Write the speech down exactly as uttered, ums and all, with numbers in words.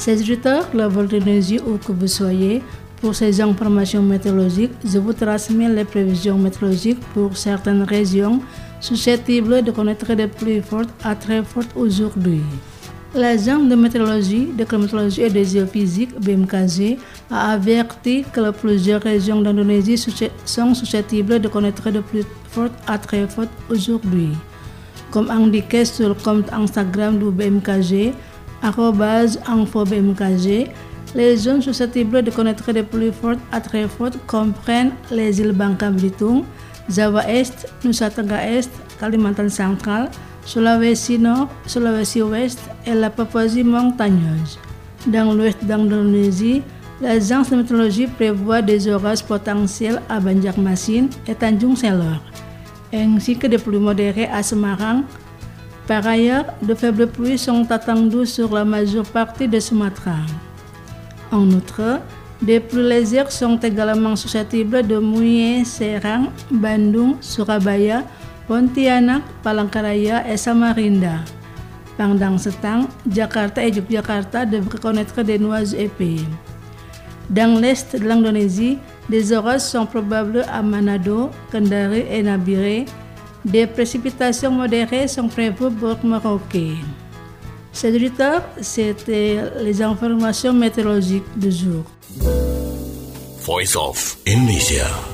Chers auditeurs, la Volcanésie où que vous soyez, pour ces informations météorologiques, je vous transmets les prévisions météorologiques pour certaines régions susceptibles de connaître des pluies fortes à très fortes aujourd'hui. L'agence de météorologie, de climatologie et de géophysique B M K G a averti que plusieurs régions d'Indonésie sont susceptibles de connaître des pluies fortes à très fortes aujourd'hui. Comme indiqué sur le compte Instagram du B M K G, arobase info B M K G, les zones susceptibles de connaître des pluies fortes à très fortes comprennent les îles Bangka Belitung, Java Est, Nusa Tenggara Est, Kalimantan Central, Sulawesi Nord, Sulawesi Ouest et la Papouasie montagneuse. Dans l'ouest d'Indonésie, l'agence de météorologie prévoit des orages potentiels à Banjarmasin et Tanjung Selor, ainsi que des pluies modérées à Semarang. Par ailleurs, de faibles pluies sont attendues sur la majeure partie de Sumatra. En outre, des pluies légères sont également susceptibles de mouiller Serang, Bandung, Surabaya, Pontianak, Palangkaraya et Samarinda. Pendant ce temps, Jakarta et Yogyakarta devraient connaître des nuages épais. Dans l'est de l'Indonésie, des orages sont probables à Manado, Kendari et Nabire. Des précipitations modérées sont prévues pour Merauke. Chers auditeurs, c'était les informations météorologiques du jour. Voice of Indonesia.